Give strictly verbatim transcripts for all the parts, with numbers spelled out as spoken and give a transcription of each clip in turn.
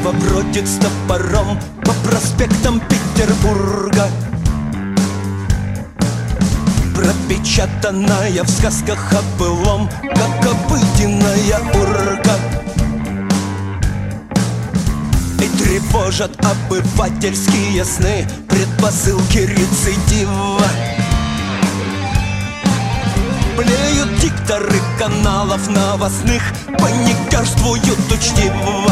Кава бродит с топором по проспектам Петербурга, пропечатанная в сказках о былом, как обыденная урка. И тревожат обывательские сны, предпосылки рецидива. Блеют дикторы каналов новостных, паникерствуют учтиво.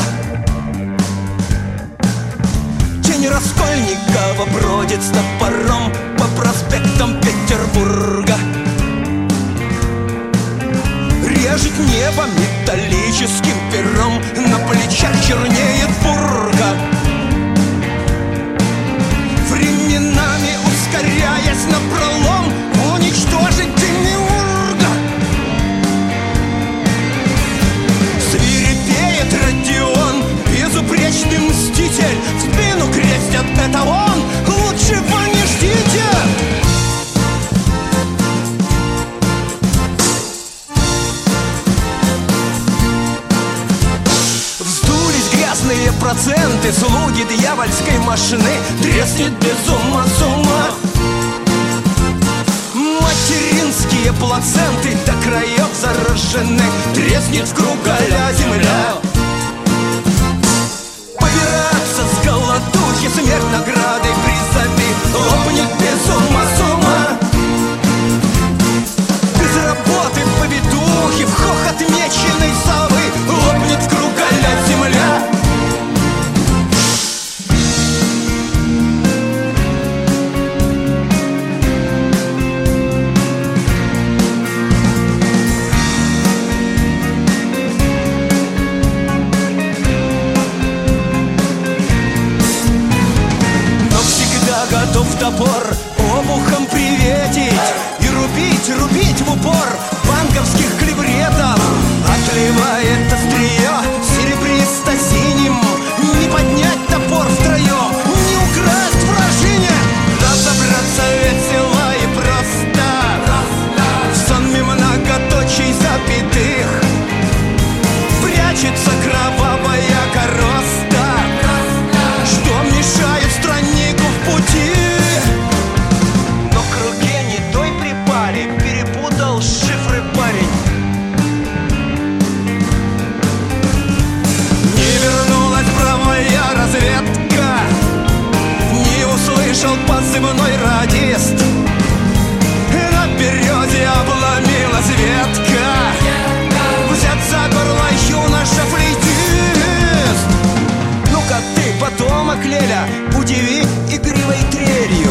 Тень Раскольникова бродит с топором по проспектам Петербурга, режет небо металлическим пером, на плечах чернеет фурга. Временами ускоряясь напролом, уничтожить Демиурга. Свирепеет Родион, безупречный мститель, в спину крестят, это он, лучшего не ждите. Проценты, слуги дьявольской машины, треснет без ума с ума. Материнские плаценты до краев заражены, треснет в круголя земля. Побираться с голодухи, смерть наградой призови, лопнет без ума с ума. Без работы в повитухе, в хохот меченой совы, лопнет в круголя земля. Готов топор обухом приветить и рубить, рубить в упор банковских клевретов. Отливает острие серебристо-синим, не поднять топор втроем, не украсть вражине. Разобраться весело и просто в сонме многоточий запятых прячется кровавая короста, что мешает страннику в пути. Но к руке не той припали, перепутал шифры парень. Не вернулась правая разведка, не услышал позывной радист. На березе обломилась ветка, взят за горло юноша-флейтист. Ну-ка ты, потомок Леля, удиви игривой трелью.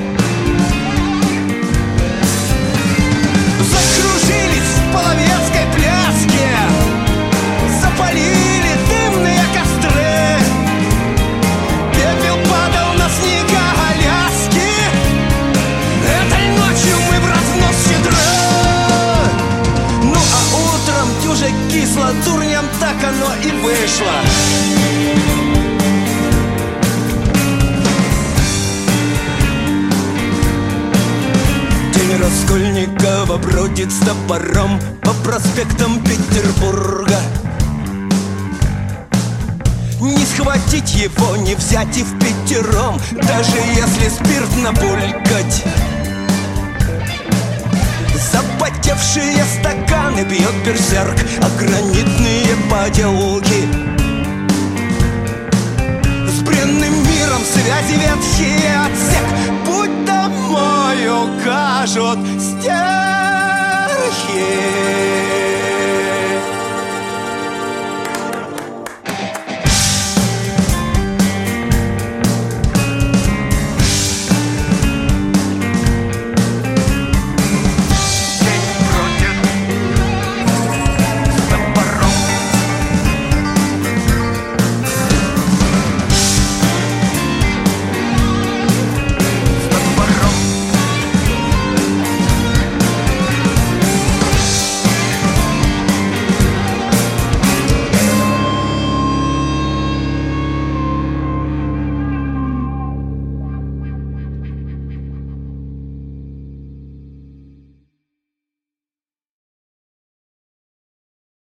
Закружились в половецкой пляске, запалили дымные костры, пепел падал на снега Аляски. Этой ночью мы в разнос щедра. Ну а утром дюже кисло, дурням так оно и вышло. Раскольникова бродит с топором по проспектам Петербурга. Не схватить его, не взять и впятером, даже если спирт набулькать. Запотевшие стаканы бьет берсерк, а гранитные поделки. С бренным миром связи ветхий отсек, путь домой укажут стерхи.